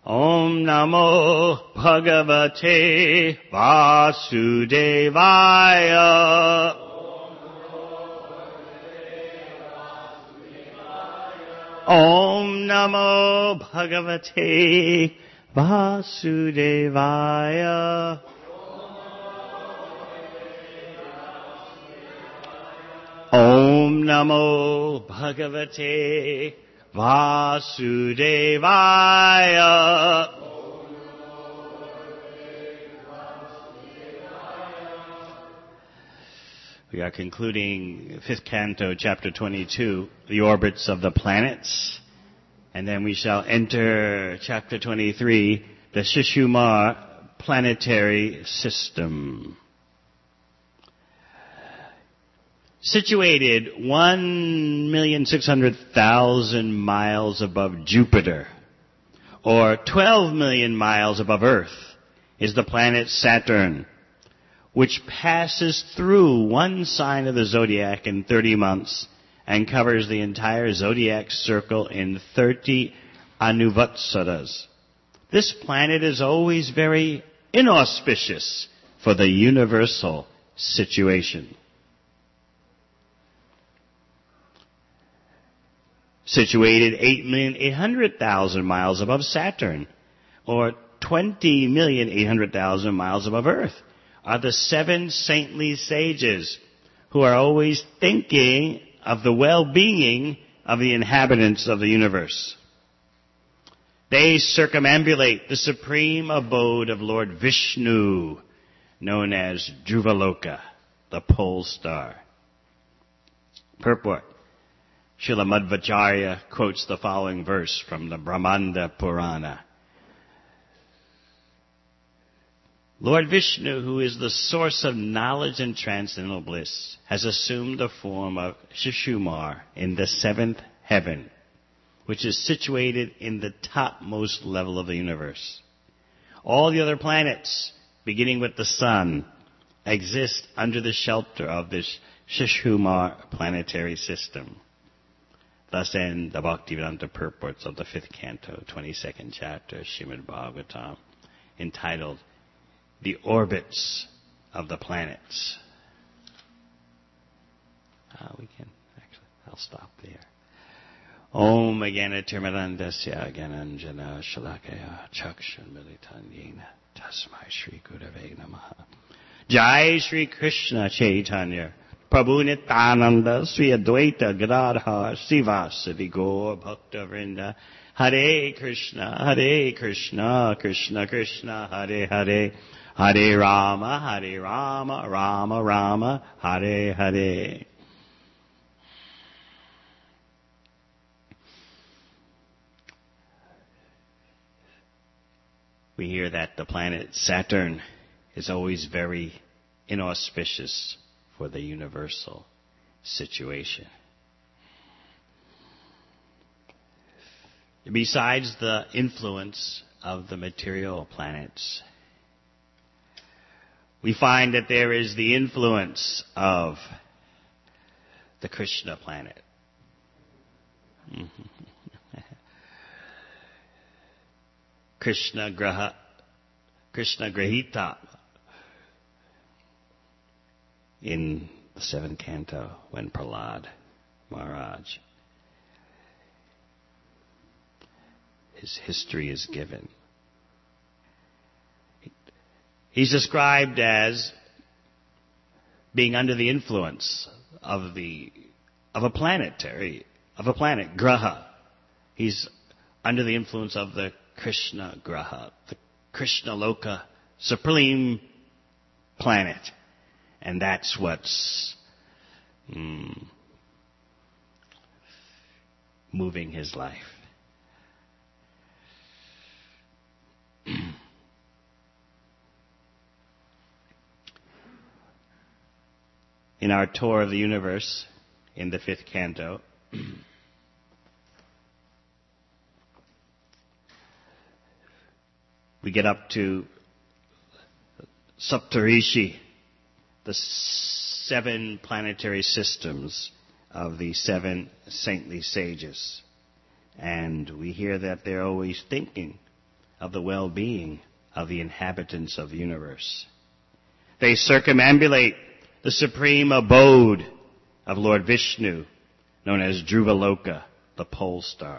Om Namo Bhagavate Vasudevaya. Om Namo Bhagavate Vasudevaya. Om Namo Bhagavate Vasudevaya. We are concluding 5th Canto, Chapter 22, the orbits of the planets. And then we shall enter Chapter 23, the Shishumar planetary system. Situated 1,600,000 miles above Jupiter, or 12 million miles above Earth, is the planet Saturn, which passes through one sign of the zodiac in 30 months and covers the entire zodiac circle in 30 anuvatsaras. This planet is always very inauspicious for the universal situation. Situated 8,800,000 miles above Saturn, or 20,800,000 miles above Earth, are the 7 saintly sages who are always thinking of the well-being of the inhabitants of the universe. They circumambulate the supreme abode of Lord Vishnu, known as Dhruvaloka, the pole star. Purport. Srila Madhvacharya quotes the following verse from the Brahmanda Purana. Lord Vishnu, who is the source of knowledge and transcendental bliss, has assumed the form of Shishumar in the 7th heaven, which is situated in the topmost level of the universe. All the other planets, beginning with the sun, exist under the shelter of this Shishumar planetary system. Thus end the Bhaktivedanta purports of the 5th Canto, 22nd chapter, Srimad Bhagavatam, entitled The Orbits of the Planets. I'll stop there. Om Agana Tirmarandasya Gananjana Shalakaya Chakshan Militanyena Tasmai Shri Gurave Namaha. Jai Shri Krishna Chaitanya Prabhu Nityananda Sri Advaita Gadadhar Sivasadi Gaur Bhakta Vrinda. Hare Krishna, Krishna Krishna, Hare Hare, Hare Rama, Rama Rama, Hare Hare. We hear that the planet Saturn is always very inauspicious for the universal situation. Besides the influence of the material planets, we find that there is the influence of the Krishna planet. Krishna Grahita in the 7th Canto when Prahlad Maharaj, his history is given. He's described as being under the influence of a planet, Graha. He's under the influence of the Krishna Graha, the Krishna Loka, supreme planet. And that's what's moving his life. In our tour of the universe in the 5th Canto, we get up to Saptarishi, the 7 planetary systems of the 7 saintly sages. And we hear that they're always thinking of the well-being of the inhabitants of the universe. They circumambulate the supreme abode of Lord Vishnu, known as Dhruvaloka, the pole star.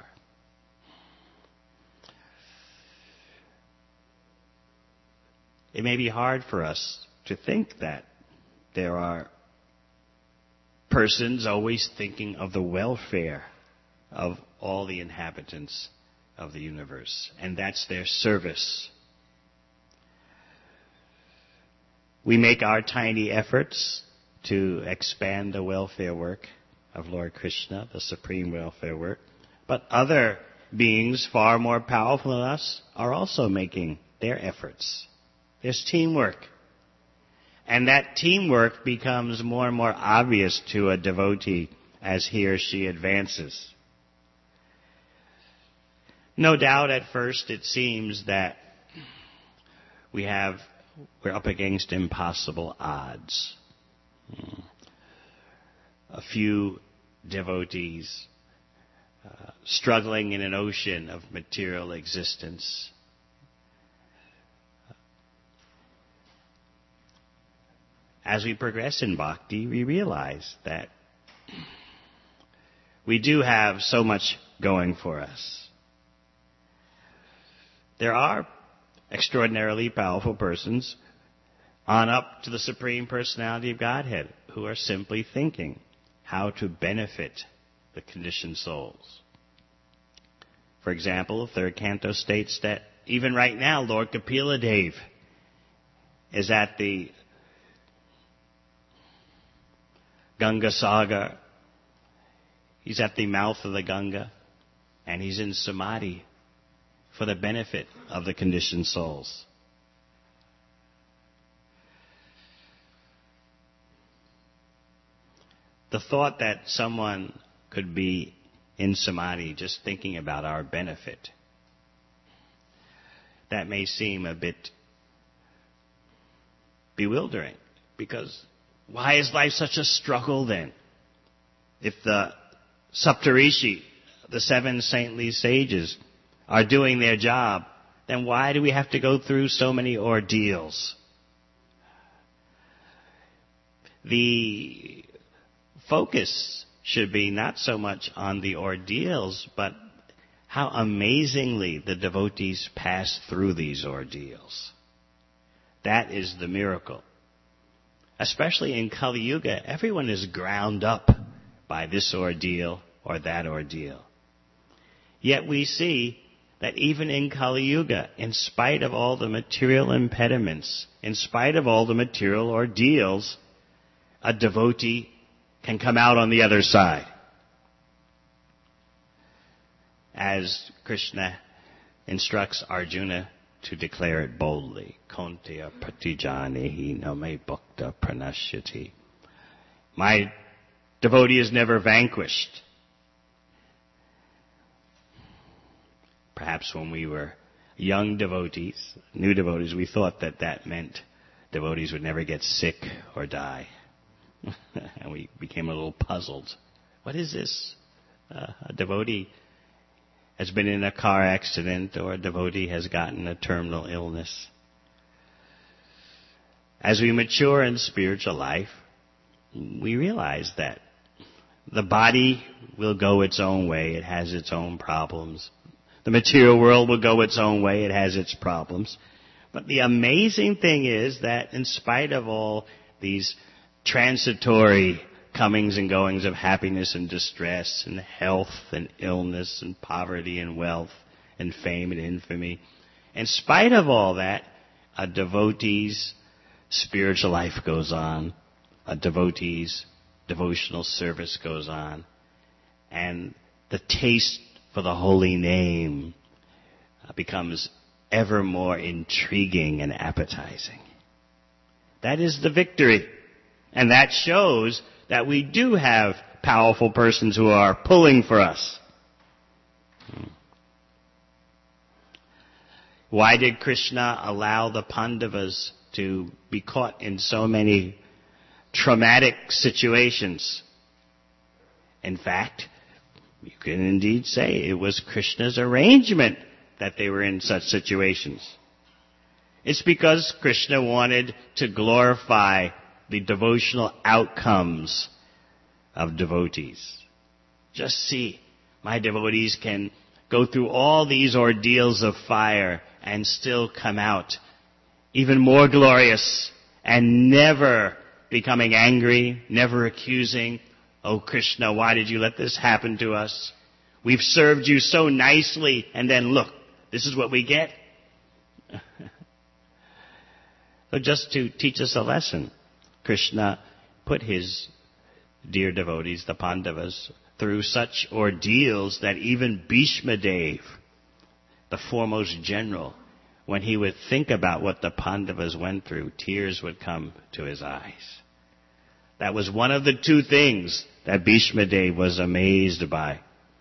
It may be hard for us to think that there are persons always thinking of the welfare of all the inhabitants of the universe, and that's their service. We make our tiny efforts to expand the welfare work of Lord Krishna, the supreme welfare work, but other beings far more powerful than us are also making their efforts. There's teamwork. And that teamwork becomes more and more obvious to a devotee as he or she advances. No doubt at first it seems that we're up against impossible odds. A few devotees struggling in an ocean of material existence. As we progress in bhakti, we realize that we do have so much going for us. There are extraordinarily powerful persons on up to the Supreme Personality of Godhead who are simply thinking how to benefit the conditioned souls. For example, the third canto states that even right now, Lord Kapila Dev is at the Ganga Sagar. He's at the mouth of the Ganga, and he's in samadhi for the benefit of the conditioned souls. The thought that someone could be in samadhi just thinking about our benefit, that may seem a bit bewildering, because why is life such a struggle then? If the Saptarishi, the 7 saintly sages, are doing their job, then why do we have to go through so many ordeals? The focus should be not so much on the ordeals, but how amazingly the devotees pass through these ordeals. That is the miracle. Especially in Kali Yuga, everyone is ground up by this ordeal or that ordeal. Yet we see that even in Kali Yuga, in spite of all the material impediments, in spite of all the material ordeals, a devotee can come out on the other side. As Krishna instructs Arjuna to declare it boldly. Konteya pratijanihi name bhakta pranashyati. My devotee is never vanquished. Perhaps when we were young devotees, new devotees, we thought that meant devotees would never get sick or die. And we became a little puzzled. What is this? A devotee has been in a car accident, or a devotee has gotten a terminal illness. As we mature in spiritual life, we realize that the body will go its own way. It has its own problems. The material world will go its own way. It has its problems. But the amazing thing is that in spite of all these transitory comings and goings of happiness and distress and health and illness and poverty and wealth and fame and infamy, in spite of all that, a devotee's spiritual life goes on. A devotee's devotional service goes on. And the taste for the holy name becomes ever more intriguing and appetizing. That is the victory. And that shows that we do have powerful persons who are pulling for us. Why did Krishna allow the Pandavas to be caught in so many traumatic situations? In fact, you can indeed say it was Krishna's arrangement that they were in such situations. It's because Krishna wanted to glorify the devotional outcomes of devotees. Just see, my devotees can go through all these ordeals of fire and still come out even more glorious and never becoming angry, never accusing, "Oh Krishna, why did you let this happen to us? We've served you so nicely, and then look, this is what we get." So just to teach us a lesson, Krishna put his dear devotees, the Pandavas, through such ordeals that even Bhishma Dev, the foremost general, when he would think about what the Pandavas went through, tears would come to his eyes. That was one of the two things that Bhishma Dev was amazed by.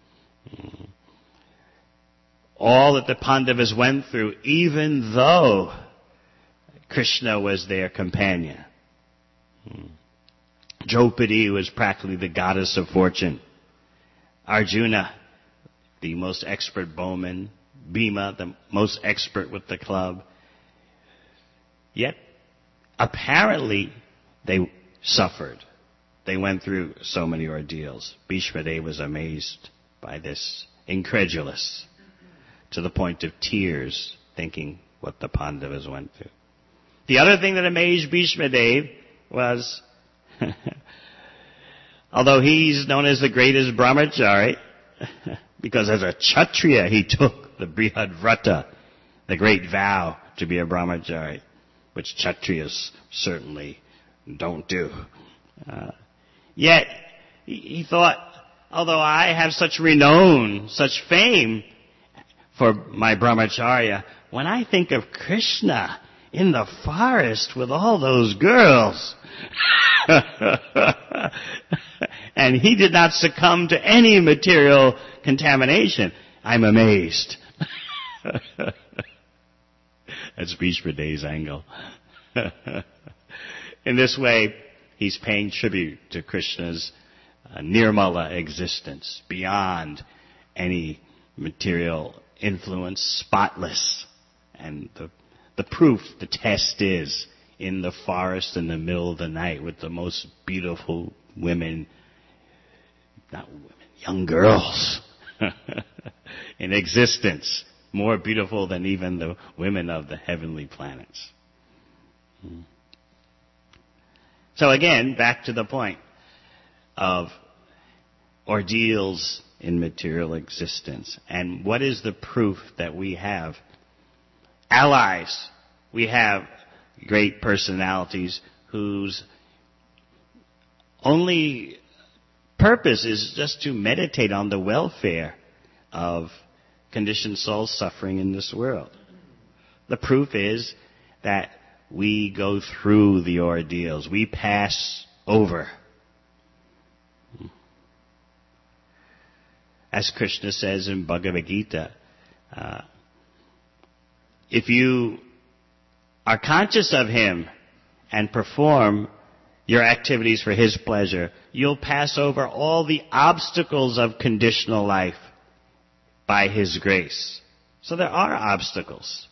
All that the Pandavas went through, even though Krishna was their companion. Draupadi was practically the goddess of fortune. Arjuna, the most expert bowman. Bhima, the most expert with the club. Yet, apparently, they suffered. They went through so many ordeals. Bhishma Dev was amazed by this, incredulous, to the point of tears, thinking what the Pandavas went through. The other thing that amazed Bhishma Dev was, although he's known as the greatest brahmachari, because as a Kshatriya he took the Brihad Vrata, the great vow to be a brahmachari, which Kshatriyas certainly don't do. Yet, he thought, although I have such renown, such fame for my brahmacharya, when I think of Krishna in the forest with all those girls, and he did not succumb to any material contamination, I'm amazed. That's Bhishma Dev's angle. In this way, he's paying tribute to Krishna's nirmala existence, beyond any material influence, spotless. And the proof, the test is in the forest in the middle of the night with the most beautiful women, not women, young girls in existence, more beautiful than even the women of the heavenly planets. So again, back to the point of ordeals in material existence. And what is the proof that we have allies? We have great personalities whose only purpose is just to meditate on the welfare of conditioned souls suffering in this world. The proof is that we go through the ordeals. We pass over. As Krishna says in Bhagavad Gita, if you are conscious of Him and perform your activities for His pleasure, you'll pass over all the obstacles of conditional life by His grace. So there are obstacles.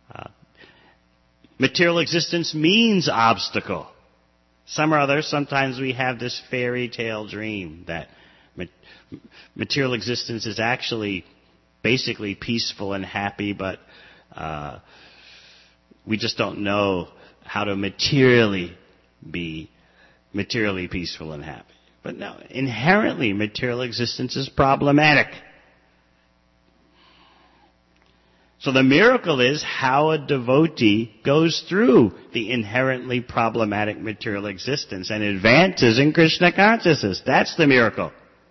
Material existence means obstacle. Some or other, sometimes we have this fairy tale dream that material existence is actually basically peaceful and happy, but we just don't know how to materially be materially peaceful and happy. But no, inherently material existence is problematic. So the miracle is how a devotee goes through the inherently problematic material existence and advances in Krishna consciousness. That's the miracle.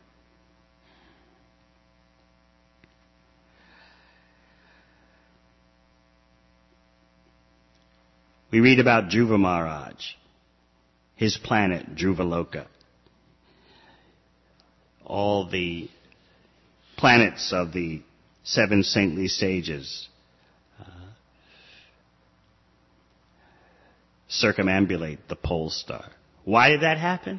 We read about Dhruva Maharaj, his planet, Dhruvaloka. All the planets of the 7 saintly sages circumambulate the pole star. Why did that happen?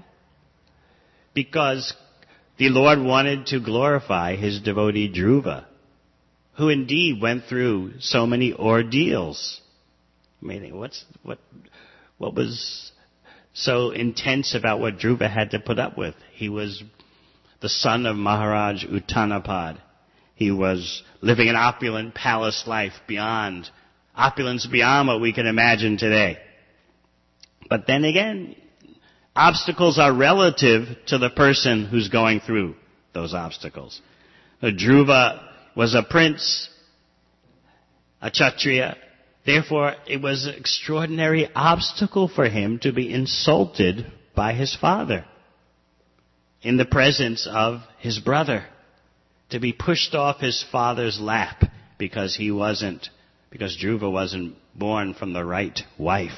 Because the Lord wanted to glorify His devotee Dhruva, who indeed went through so many ordeals. I mean, what was so intense about what Dhruva had to put up with? He was the son of Maharaj Uttanapad. He was living an opulent palace life opulence beyond what we can imagine today. But then again, obstacles are relative to the person who's going through those obstacles. Dhruva was a prince, a Kshatriya. Therefore, it was an extraordinary obstacle for him to be insulted by his father in the presence of his brother, to be pushed off his father's lap because Dhruva wasn't born from the right wife.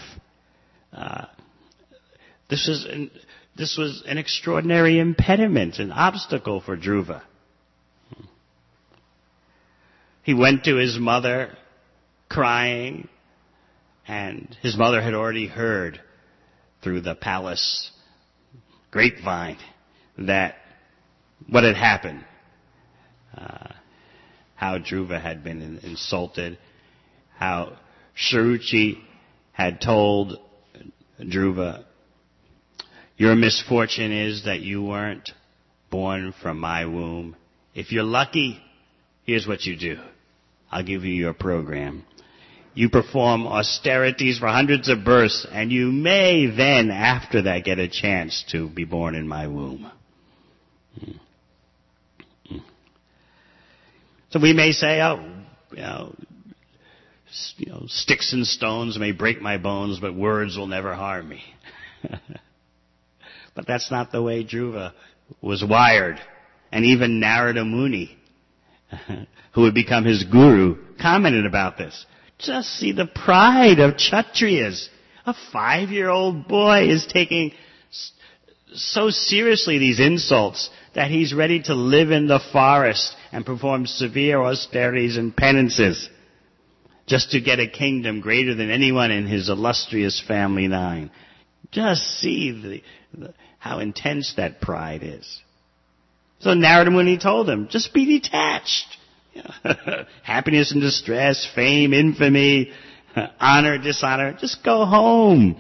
This was an extraordinary impediment, an obstacle for Dhruva. He went to his mother crying, and his mother had already heard through the palace grapevine that what had happened, how Dhruva had been insulted, how Sharuchi had told Dhruva, your misfortune is that you weren't born from my womb. If you're lucky, here's what you do. I'll give you your program. You perform austerities for hundreds of births, and you may then, after that, get a chance to be born in my womb. So we may say, sticks and stones may break my bones, but words will never harm me. But that's not the way Dhruva was wired. And even Narada Muni, who would become his guru, commented about this. Just see the pride of Kshatriyas. A 5-year-old boy is taking so seriously these insults that he's ready to live in the forest and perform severe austerities and penances just to get a kingdom greater than anyone in his illustrious family line. Just see how intense that pride is. So Narada Muni told him, just be detached. Happiness and distress, fame, infamy, honor, dishonor, just go home.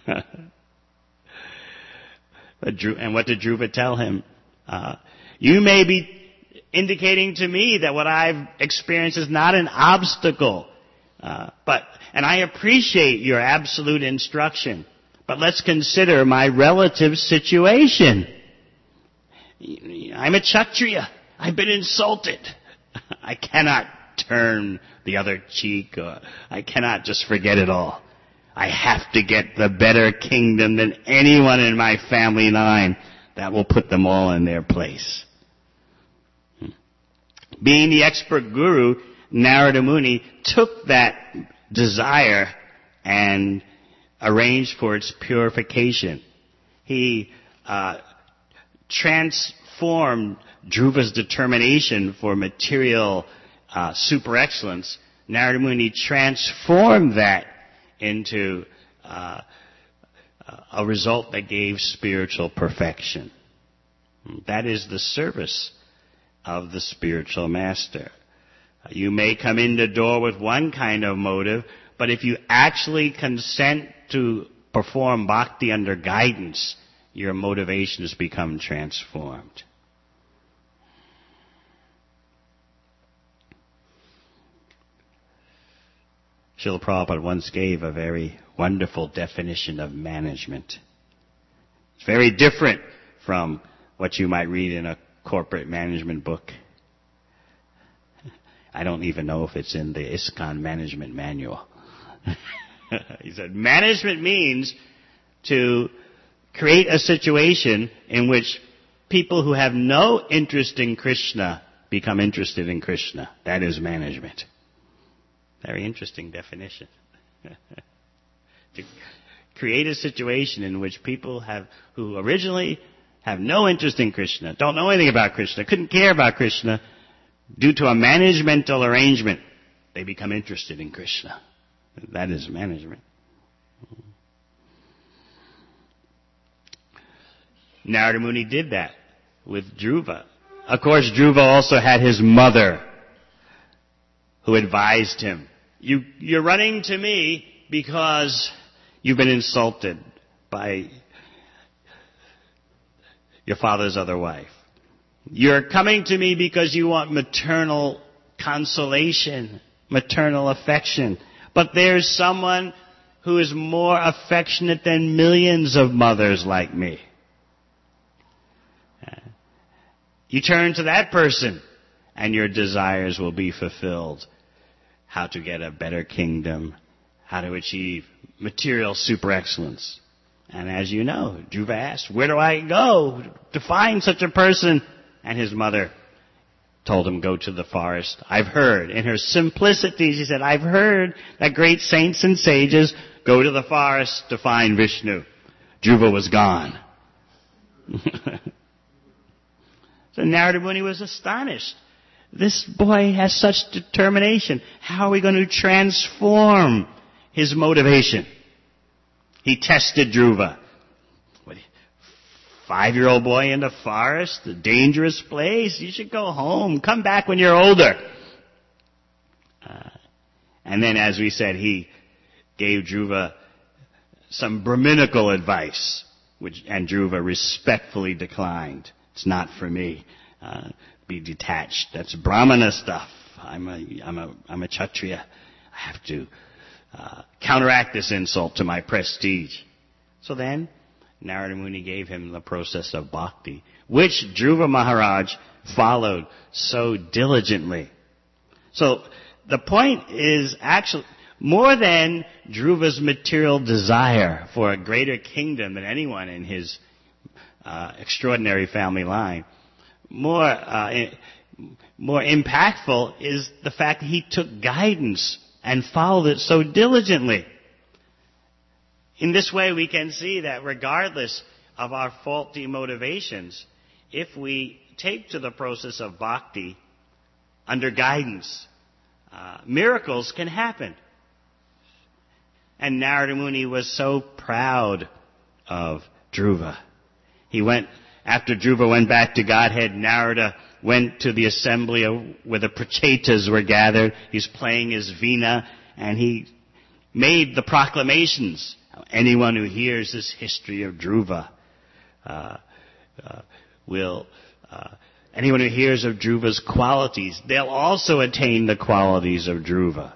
And what did Dhruva tell him? You may be indicating to me that what I've experienced is not an obstacle, and I appreciate your absolute instruction, but let's consider my relative situation. I'm a Kshatriya. I've been insulted. I cannot turn the other cheek, or I cannot just forget it all. I have to get the better kingdom than anyone in my family line. That will put them all in their place. Being the expert guru, Narada Muni took that desire and arranged for its purification. He transformed Dhruva's determination for material super excellence. Narada Muni transformed that into a result that gave spiritual perfection. That is the service of the spiritual master. You may come in the door with one kind of motive, but if you actually consent to perform bhakti under guidance, your motivations become transformed. Srila Prabhupada once gave a very wonderful definition of management. It's very different from what you might read in a corporate management book. I don't even know if it's in the ISKCON management manual. He said, management means to create a situation in which people who have no interest in Krishna become interested in Krishna. That is management. Very interesting definition. To create a situation in which people who originally have no interest in Krishna, don't know anything about Krishna, couldn't care about Krishna, due to a managemental arrangement, they become interested in Krishna. That is management. Narada Muni did that with Dhruva. Of course, Dhruva also had his mother, who advised him, you're running to me because you've been insulted by your father's other wife. You're coming to me because you want maternal consolation, maternal affection. But there's someone who is more affectionate than millions of mothers like me. You turn to that person and your desires will be fulfilled. How to get a better kingdom, how to achieve material super excellence. And as you know, Dhruva asked, where do I go to find such a person? And his mother told him, go to the forest. I've heard, in her simplicity, she said, I've heard that great saints and sages go to the forest to find Vishnu. Dhruva was gone. So Narada Muni was astonished. This boy has such determination. How are we going to transform his motivation? He tested Dhruva. 5-year-old boy in the forest, a dangerous place. You should go home. Come back when you're older. And then, as we said, he gave Dhruva some Brahminical advice, and Dhruva respectfully declined. It's not for me. Be detached. That's Brahmana stuff. I'm a Kshatriya. I have to counteract this insult to my prestige. So then, Narada Muni gave him the process of bhakti, which Dhruva Maharaj followed so diligently. So the point is actually more than Dhruva's material desire for a greater kingdom than anyone in his extraordinary family line. More impactful is the fact that he took guidance and followed it so diligently. In this way, we can see that regardless of our faulty motivations, if we take to the process of bhakti under guidance, miracles can happen. And Narada Muni was so proud of Dhruva. After Dhruva went back to Godhead, Narada went to the assembly where the Prachetas were gathered. He's playing his veena, and he made the proclamations. Anyone who hears this history of Dhruva anyone who hears of Dhruva's qualities, they'll also attain the qualities of Dhruva.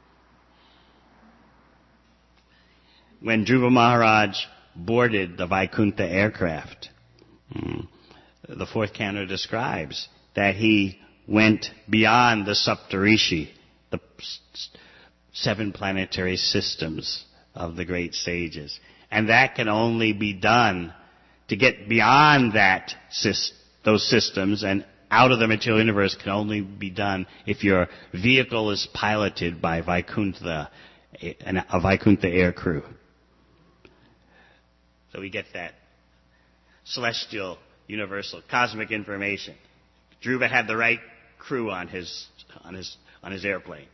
When Dhruva Maharaj boarded the Vaikuntha aircraft, the fourth canto describes that he went beyond the Saptarishi, the 7 planetary systems of the great sages. And that can only be done to get beyond those systems and out of the material universe can only be done if your vehicle is piloted by Vaikuntha, a Vaikuntha air crew. So we get that celestial, universal, cosmic information. Dhruva had the right crew on his airplane.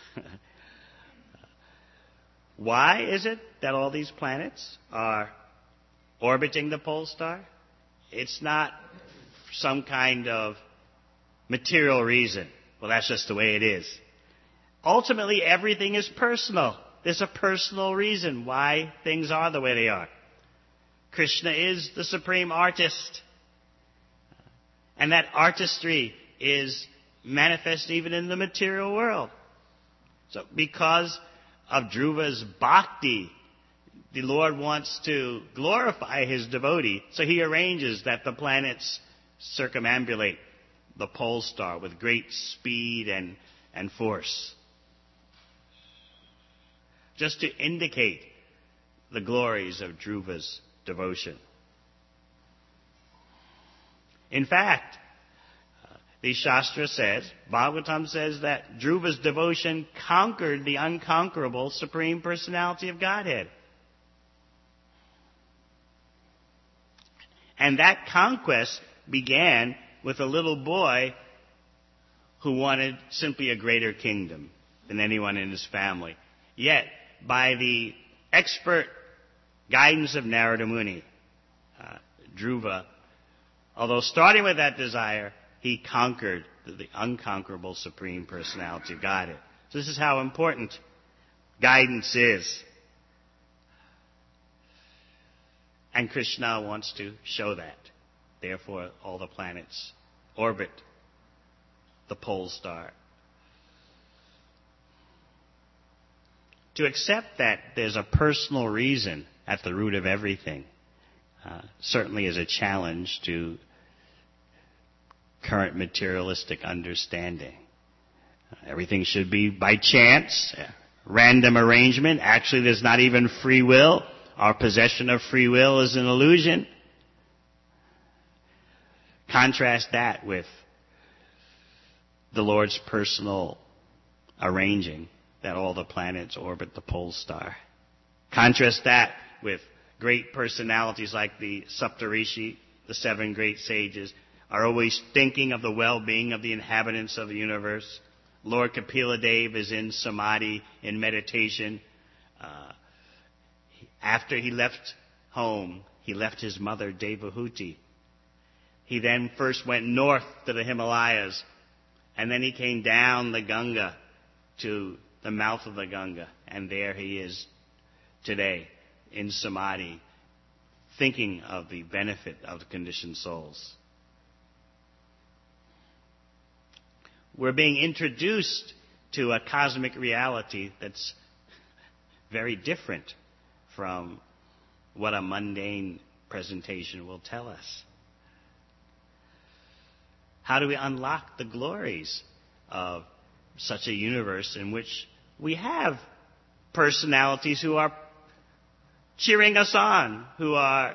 Why is it that all these planets are orbiting the pole star? It's not some kind of material reason. Well, that's just the way it is. Ultimately, everything is personal. There's a personal reason why things are the way they are. Krishna is the supreme artist. And that artistry is manifest even in the material world. So because of Dhruva's bhakti, the Lord wants to glorify his devotee, so he arranges that the planets circumambulate the pole star with great speed and force, just to indicate the glories of Dhruva's devotion. In fact, the Shastra says, Bhagavatam says that Dhruva's devotion conquered the unconquerable Supreme Personality of Godhead. And that conquest began with a little boy who wanted simply a greater kingdom than anyone in his family. Yet, by the expert guidance of Narada Muni, Dhruva, although starting with that desire, he conquered the unconquerable Supreme Personality of Godhead. So this is how important guidance is. And Krishna wants to show that. Therefore, all the planets orbit the pole star. To accept that there's a personal reason at the root of everything certainly is a challenge to current materialistic understanding. Everything should be by chance, random arrangement. Actually, there's not even free will. Our possession of free will is an illusion. Contrast that with the Lord's personal arranging that all the planets orbit the pole star. Contrast that with great personalities like the Saptarishi, the 7 great sages, are always thinking of the well-being of the inhabitants of the universe. Lord Kapila Dev is in samadhi, in meditation. After he left home, he left his mother Devahuti. He then first went north to the Himalayas, and then he came down the Ganga to the mouth of the Ganga, and there he is today in samadhi, thinking of the benefit of the conditioned souls. We're being introduced to a cosmic reality that's very different from what a mundane presentation will tell us. How do we unlock the glories of such a universe in which we have personalities who are cheering us on, who are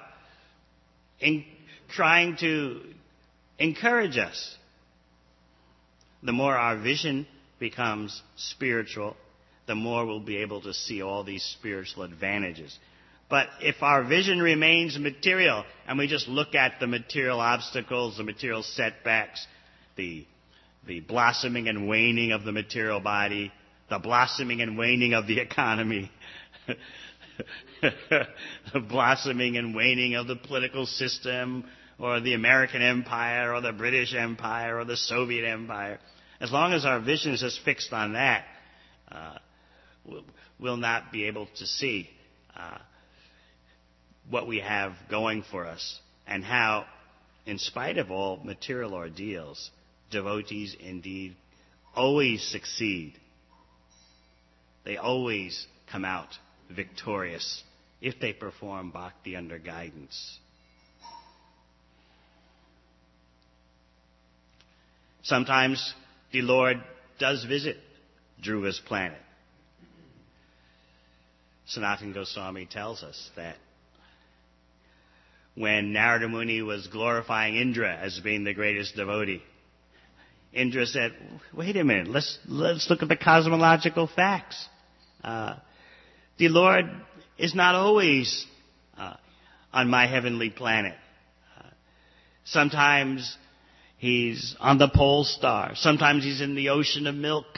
trying to encourage us? The more our vision becomes spiritual, the more we'll be able to see all these spiritual advantages. But if our vision remains material and we just look at the material obstacles, the material setbacks, the blossoming and waning of the material body, the blossoming and waning of the economy, the blossoming and waning of the political system, or the American Empire, or the British Empire, or the Soviet Empire, as long as our vision is just fixed on that, we'll not be able to see what we have going for us, and how, in spite of all material ordeals, devotees indeed always succeed. They always come out victorious if they perform bhakti under guidance. Sometimes the Lord does visit Dhruva's planet. Sanatana Goswami tells us that when Narada Muni was glorifying Indra as being the greatest devotee, Indra said, wait a minute, let's look at the cosmological facts. The Lord is not always on my heavenly planet. Sometimes he's on the pole star. Sometimes he's in the ocean of milk.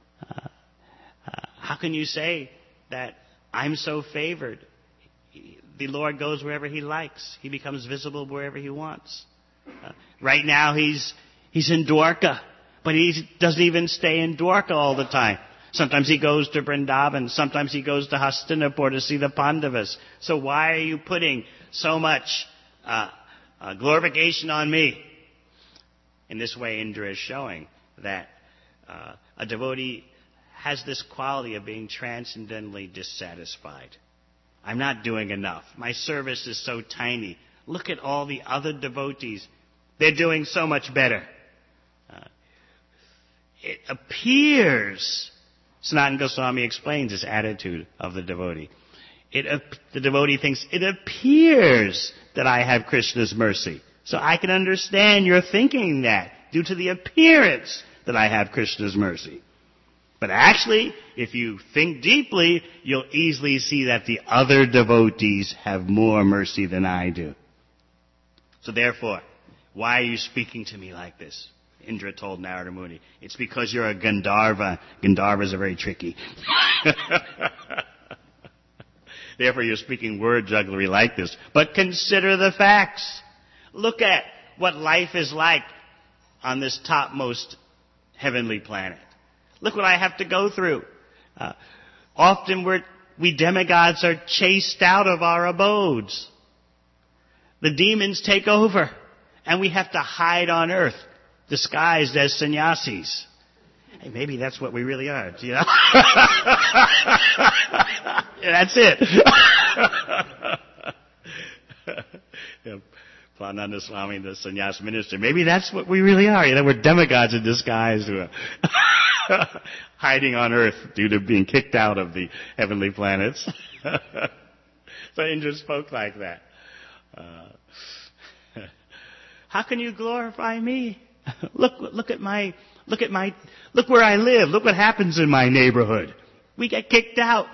How can you say that I'm so favored? The Lord goes wherever he likes. He becomes visible wherever he wants. Right now he's in Dwarka, but he doesn't even stay in Dwarka all the time. Sometimes he goes to Vrindavan. Sometimes he goes to Hastinapur to see the Pandavas. So why are you putting so much glorification on me? In this way, Indra is showing that a devotee has this quality of being transcendently dissatisfied. I'm not doing enough. My service is so tiny. Look at all the other devotees. They're doing so much better. It appears, Sanatana Goswami explains this attitude of the devotee. The devotee thinks, it appears that I have Krishna's mercy. So I can understand you're thinking that due to the appearance that I have Krishna's mercy. But actually, if you think deeply, you'll easily see that the other devotees have more mercy than I do. So therefore, why are you speaking to me like this? Indra told Narada Muni. It's because you're a Gandharva. Gandharvas are very tricky. Therefore, you're speaking word jugglery like this. But consider the facts. Look at what life is like on this topmost heavenly planet. Look what I have to go through. Often we demigods are chased out of our abodes. The demons take over, and we have to hide on earth, disguised as sannyasis. Hey, maybe that's what we really are, you know? Yeah, that's it. Yeah, Plananda Swami, the sannyas minister, maybe that's what we really are. You know, we're demigods in disguise who are hiding on earth due to being kicked out of the heavenly planets. So Indra spoke like that. How can you glorify me? Look where I live. Look what happens in my neighborhood. We get kicked out.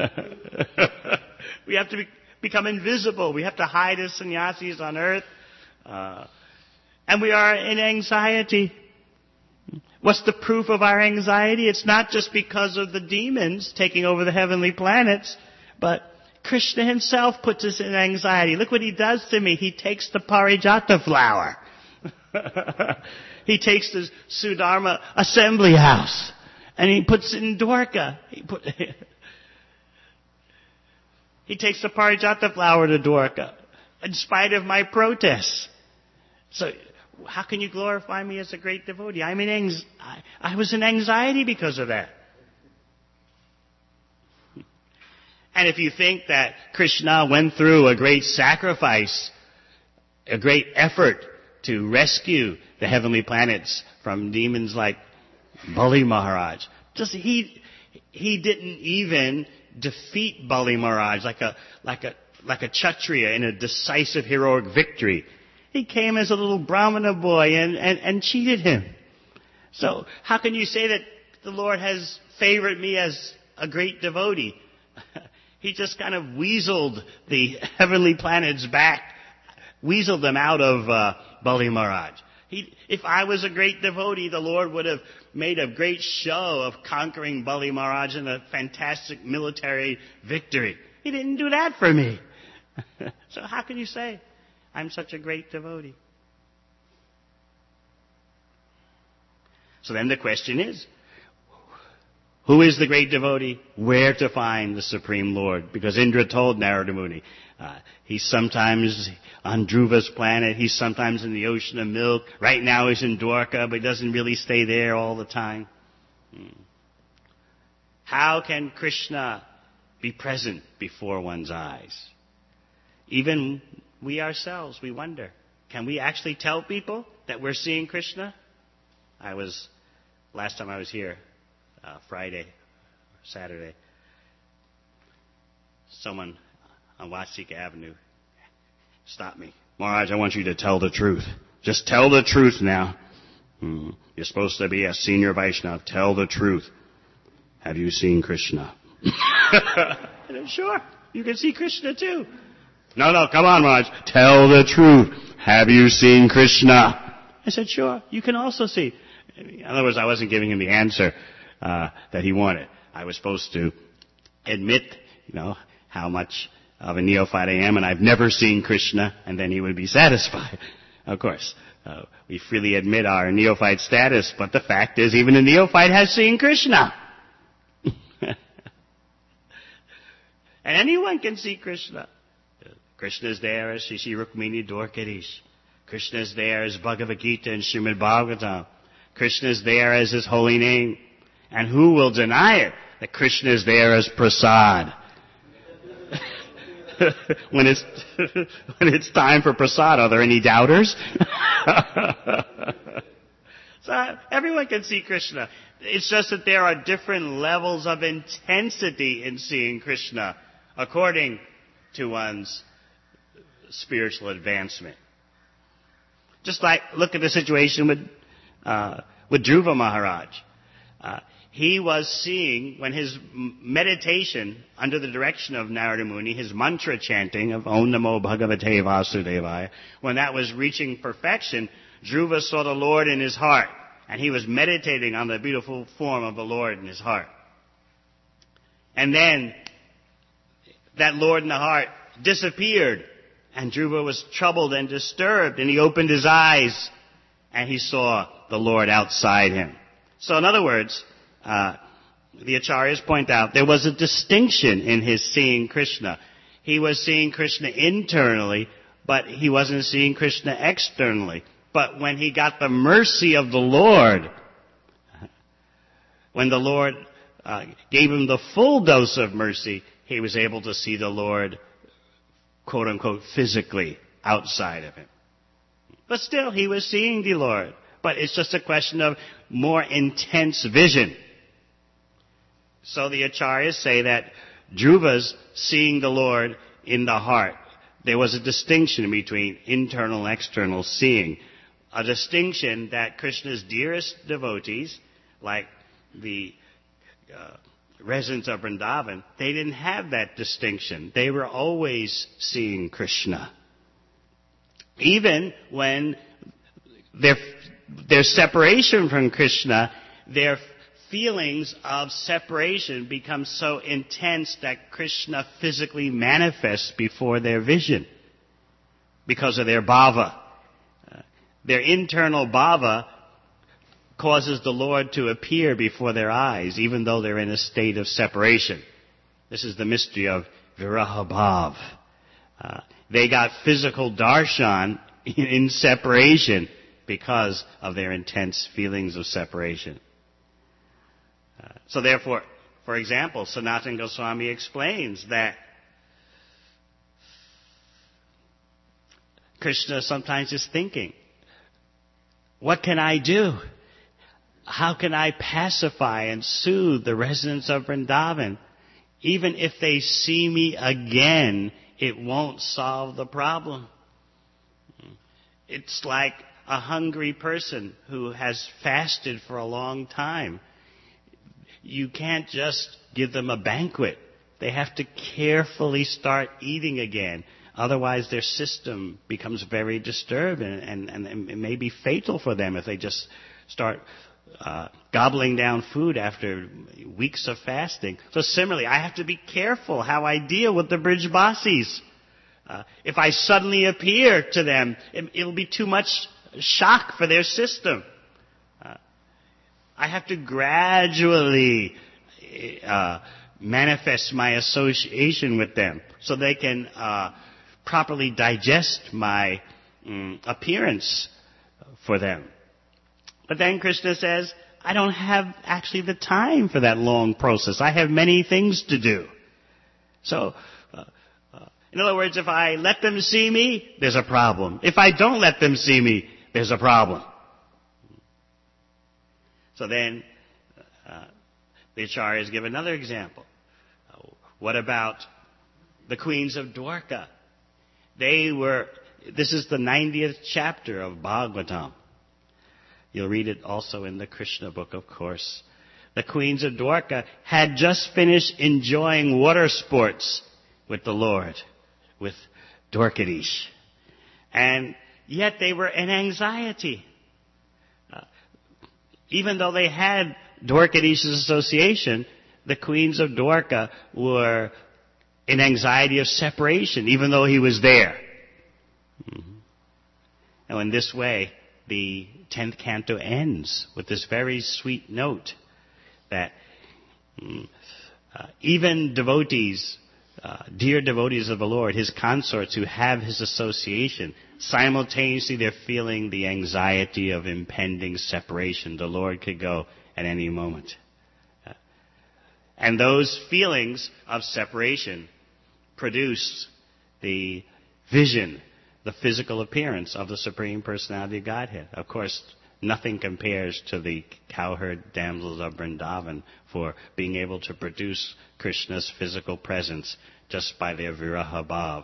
We have to become invisible. We have to hide as sannyasis on earth. And we are in anxiety. What's the proof of our anxiety? It's not just because of the demons taking over the heavenly planets, but Krishna himself puts us in anxiety. Look what he does to me. He takes the Parijata flower. He takes the Sudharma assembly house and he puts it in Dwarka. He takes the Parijata flower to Dwarka in spite of my protests. So how can you glorify me as a great devotee? I was in anxiety because of that. And if you think that Krishna went through a great sacrifice, a great effort to rescue the heavenly planets from demons like Bali Maharaj, he didn't even defeat Bali Maharaj like a Kshatriya in a decisive heroic victory. He came as a little Brahmana boy and cheated him. So how can you say that the Lord has favored me as a great devotee? He just kind of weaseled the heavenly planets back, weaseled them out of Bali Maharaj. If I was a great devotee, the Lord would have made a great show of conquering Bali Maharaj in a fantastic military victory. He didn't do that for me. So how can you say I'm such a great devotee? So then the question is, who is the great devotee? Where to find the Supreme Lord? Because Indra told Narada Muni, he's sometimes on Dhruva's planet, he's sometimes in the ocean of milk. Right now he's in Dwarka, but he doesn't really stay there all the time. How can Krishna be present before one's eyes? Even we ourselves, we wonder, can we actually tell people that we're seeing Krishna? Last time I was here, Friday, Saturday, someone on Vatsika Avenue stopped me. Maharaj, I want you to tell the truth. Just tell the truth now. You're supposed to be a senior Vaishnava. Tell the truth. Have you seen Krishna? I said, sure, you can see Krishna too. No, come on, Maharaj. Tell the truth. Have you seen Krishna? I said, sure, you can also see. In other words, I wasn't giving him the answer that he wanted. I was supposed to admit, how much of a neophyte I am, and I've never seen Krishna, and then he would be satisfied. Of course, we freely admit our neophyte status, but the fact is, even a neophyte has seen Krishna. And anyone can see Krishna. Krishna is there as Shri Rukmini Dwarkadish. Krishna is there as Bhagavad Gita and Srimad Bhagavatam. Krishna is there as His holy name. And who will deny it, that Krishna is there as Prasad? When it's time for Prasad, are there any doubters? So everyone can see Krishna. It's just that there are different levels of intensity in seeing Krishna according to one's spiritual advancement. Just like, look at the situation with Dhruva Maharaj. He was seeing, when his meditation under the direction of Narada Muni, his mantra chanting of Om Namo Bhagavate Vasudevaya, when that was reaching perfection, Dhruva saw the Lord in his heart, and he was meditating on the beautiful form of the Lord in his heart. And then that Lord in the heart disappeared, and Dhruva was troubled and disturbed, and he opened his eyes, and he saw the Lord outside him. So in other words, the Acharyas point out there was a distinction in his seeing Krishna. He was seeing Krishna internally, but he wasn't seeing Krishna externally. But when he got the mercy of the Lord, when the Lord gave him the full dose of mercy, he was able to see the Lord, quote unquote, physically outside of him. But still, he was seeing the Lord. But it's just a question of more intense vision. So the Acharyas say that Dhruva's seeing the Lord in the heart. There was a distinction between internal and external seeing. A distinction that Krishna's dearest devotees, like the residents of Vrindavan, they didn't have that distinction. They were always seeing Krishna. Even when their separation from Krishna, their feelings of separation become so intense that Krishna physically manifests before their vision because of their bhava. Their internal bhava causes the Lord to appear before their eyes, even though they're in a state of separation. This is the mystery of viraha bhav. They got physical darshan in separation because of their intense feelings of separation. So therefore, for example, Sanatana Goswami explains that Krishna sometimes is thinking, what can I do? How can I pacify and soothe the residents of Vrindavan? Even if they see me again, it won't solve the problem. It's like a hungry person who has fasted for a long time. You can't just give them a banquet. They have to carefully start eating again. Otherwise, their system becomes very disturbed, and it may be fatal for them if they just start gobbling down food after weeks of fasting. So similarly, I have to be careful how I deal with the Brijbasis. If I suddenly appear to them, it'll be too much shock for their system. I have to gradually manifest my association with them so they can properly digest my appearance for them. But then Krishna says, I don't have actually the time for that long process. I have many things to do. So, in other words, if I let them see me, there's a problem. If I don't let them see me, there's a problem. So then, the Acharyas give another example. What about the queens of Dwarka? This is the 90th chapter of Bhagavatam. You'll read it also in the Krishna book, of course. The queens of Dwarka had just finished enjoying water sports with the Lord, with Dwarkadish. And yet they were in anxiety. Even though they had Dwarkadish's association, the queens of Dwarka were in anxiety of separation, even though he was there. Mm-hmm. Now in this way, the 10th canto ends with this very sweet note that even devotees, dear devotees of the Lord, his consorts who have his association, simultaneously they're feeling the anxiety of impending separation. The Lord could go at any moment. And those feelings of separation produce the vision, the physical appearance of the Supreme Personality of Godhead. Of course, nothing compares to the cowherd damsels of Vrindavan for being able to produce Krishna's physical presence just by their viraha bhav.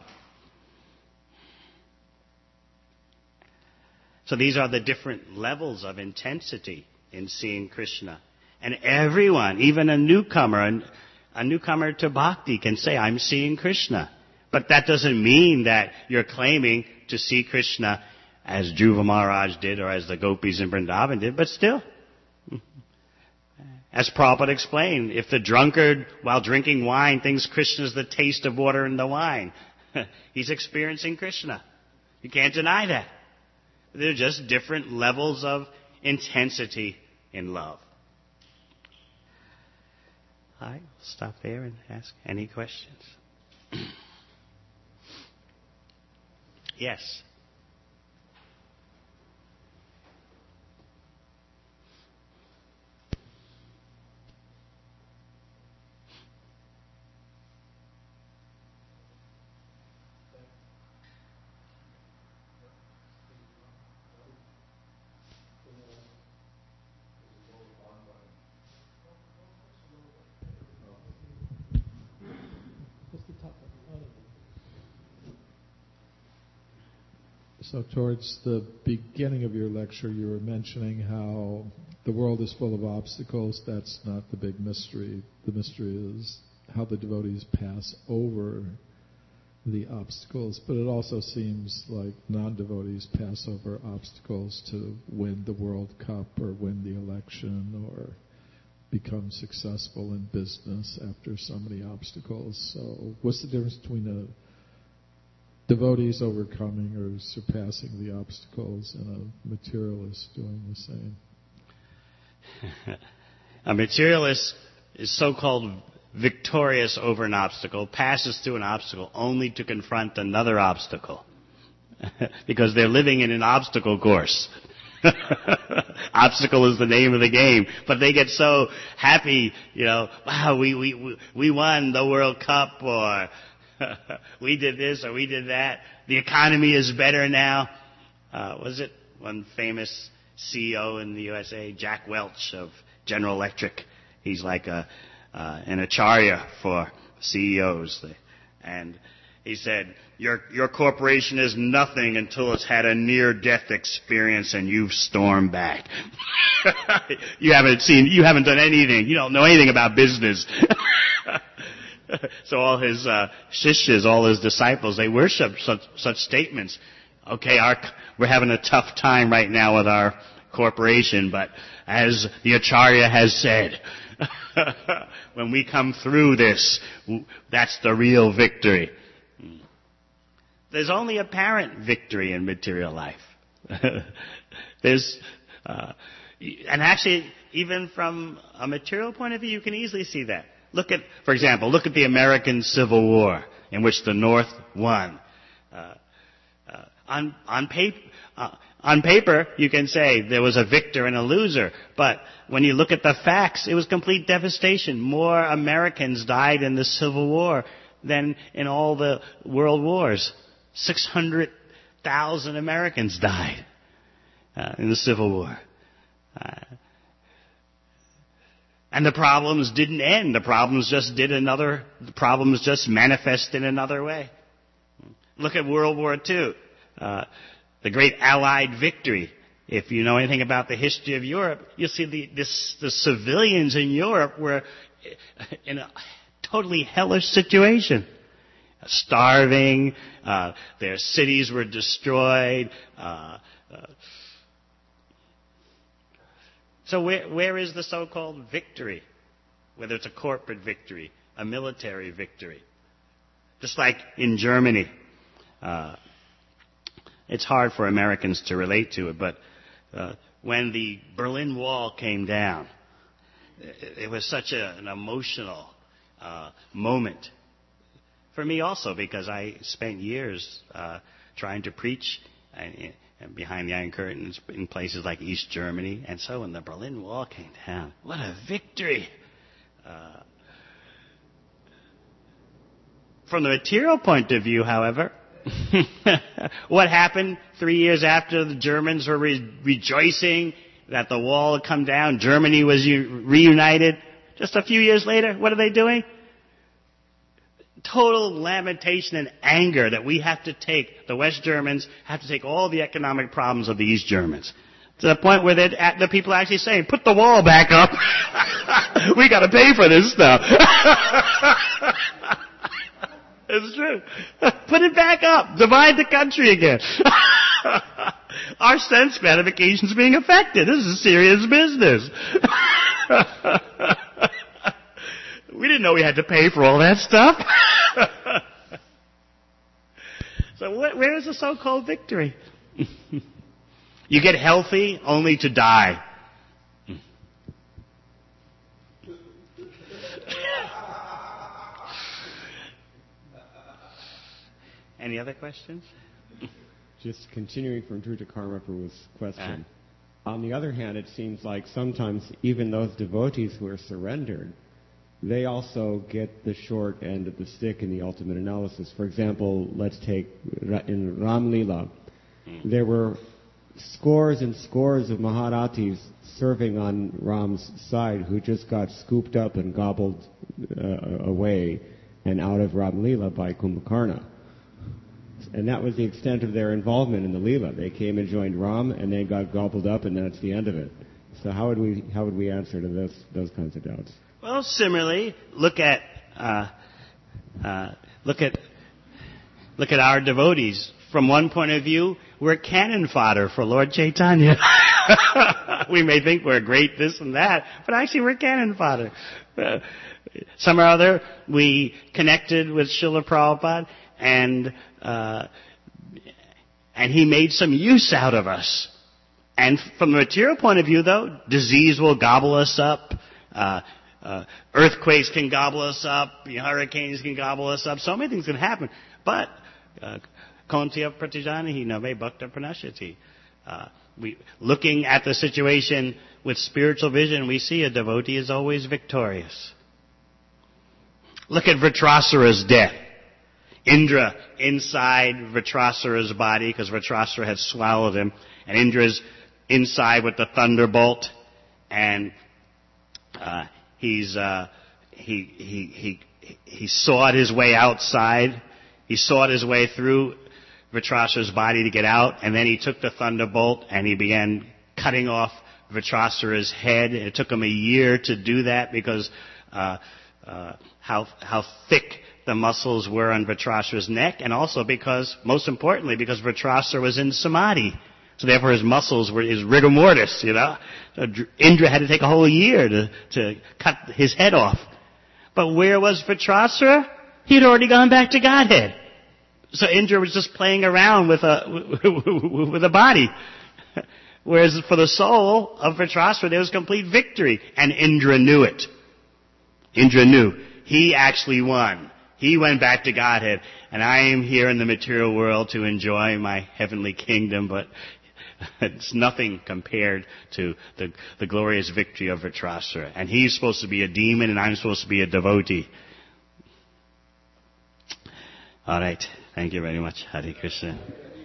So these are the different levels of intensity in seeing Krishna. And everyone, even a newcomer to bhakti can say, I'm seeing Krishna. But that doesn't mean that you're claiming to see Krishna as Dhruva Maharaj did or as the gopis in Vrindavan did, but still. As Prabhupada explained, if the drunkard, while drinking wine, thinks Krishna is the taste of water in the wine, he's experiencing Krishna. You can't deny that. They're just different levels of intensity in love. All right, stop there and ask any questions. Yes. So towards the beginning of your lecture, you were mentioning how the world is full of obstacles. That's not the big mystery. The mystery is how the devotees pass over the obstacles. But it also seems like non-devotees pass over obstacles to win the World Cup or win the election or become successful in business after so many obstacles. So what's the difference between a devotees overcoming or surpassing the obstacles and a materialist doing the same? A materialist is so-called victorious over an obstacle, passes through an obstacle only to confront another obstacle. Because they're living in an obstacle course. Obstacle is the name of the game. But they get so happy, wow, we won the World Cup, or we did this or we did that. The economy is better now. Was it one famous CEO in the USA, Jack Welch of General Electric? He's like an acharya for CEOs. And he said, your corporation is nothing until it's had a near-death experience and you've stormed back. You haven't done anything. You don't know anything about business. So all his shishyas, all his disciples, they worship such statements. Okay, we're having a tough time right now with our corporation, but as the Acharya has said, when we come through this, that's the real victory. There's only apparent victory in material life. And actually, even from a material point of view, you can easily see that. For example, look at the American Civil War, in which the North won. On paper, you can say there was a victor and a loser, but when you look at the facts, it was complete devastation. More Americans died in the Civil War than in all the world wars. 600,000 Americans died in the Civil War. And the problems didn't end. The problems just manifest in another way. Look at World War II. The great Allied victory. If you know anything about the history of Europe, you'll see the civilians in Europe were in a totally hellish situation. Starving, their cities were destroyed. So where is the so-called victory? Whether it's a corporate victory, a military victory. Just like in Germany. It's hard for Americans to relate to it, but when the Berlin Wall came down, it was such an emotional moment. For me also, because I spent years trying to preach and behind the Iron Curtains in places like East Germany. And so when the Berlin Wall came down, what a victory! From the material point of view, however, what happened 3 years after the Germans were rejoicing that the wall had come down, Germany was reunited? Just a few years later, what are they doing? Total lamentation and anger that we have to take, the West Germans have to take all the economic problems of the East Germans. To the point where the people are actually saying, put the wall back up. We got to pay for this stuff. It's true. Put it back up. Divide the country again. Our sense gratification is being affected. This is serious business. We didn't know we had to pay for all that stuff. So where is the so-called victory? You get healthy only to die. Any other questions? Just continuing from Dhruta Karmapu's question. On the other hand, it seems like sometimes even those devotees who are surrendered, they also get the short end of the stick in the ultimate analysis. For example, let's take in Ram Lila. There were scores and scores of Maharatis serving on Ram's side who just got scooped up and gobbled away and out of Ram Lila by Kumbhakarna. And that was the extent of their involvement in the Leela. They came and joined Ram, and they got gobbled up, and that's the end of it. So how would we answer to those kinds of doubts? Well, similarly, look at our devotees. From one point of view, we're cannon fodder for Lord Chaitanya. We may think we're great this and that, but actually we're cannon fodder. Some or other, we connected with Srila Prabhupada, and he made some use out of us. And from a material point of view, though, disease will gobble us up. Earthquakes can gobble us up. Hurricanes can gobble us up. So many things can happen. But Kontiya Pratijanahi Nave Bhakta Pranashyati. Looking at the situation with spiritual vision, we see a devotee is always victorious. Look at Vritrasura's death. Indra inside Vritrasura's body, because Vritrasura had swallowed him, and Indra's inside with the thunderbolt, and he sawed his way outside. He sawed his way through Vritrasura's body to get out, and then he took the thunderbolt and he began cutting off Vritrasura's head. It took him a year to do that because how thick the muscles were on Vritrasura's neck, and also because, most importantly, because Vritrasura was in samadhi. So therefore his muscles were his rigor mortis, So Indra had to take a whole year to cut his head off. But where was Vritrasura? He'd already gone back to Godhead. So Indra was just playing around with a body. Whereas for the soul of Vritrasura, there was complete victory. And Indra knew it. Indra knew. He actually won. He went back to Godhead. And I am here in the material world to enjoy my heavenly kingdom, but it's nothing compared to the glorious victory of Vritrasura. And he's supposed to be a demon, and I'm supposed to be a devotee. All right. Thank you very much. Hare Krishna.